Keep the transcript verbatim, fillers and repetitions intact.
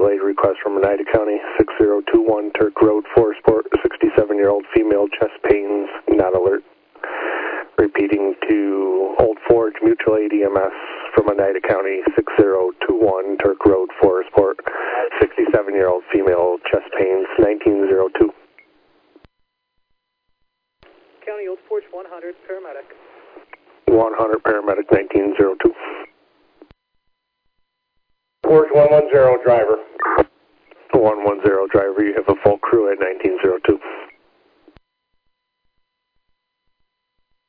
mutual aid request from Oneida County, six zero two one Turk Road, Forestport, sixty-seven-year-old female, chest pains, not alert. Repeating to Old Forge Mutual Aid E M S from Oneida County, six zero two one Turk Road, Forestport, sixty-seven-year-old female, chest pains, nineteen oh two. County Old Forge one hundred, paramedic. one hundred, paramedic, nineteen oh two. Forge one one zero, driver. one one zero, driver, you have a full crew at nineteen oh two.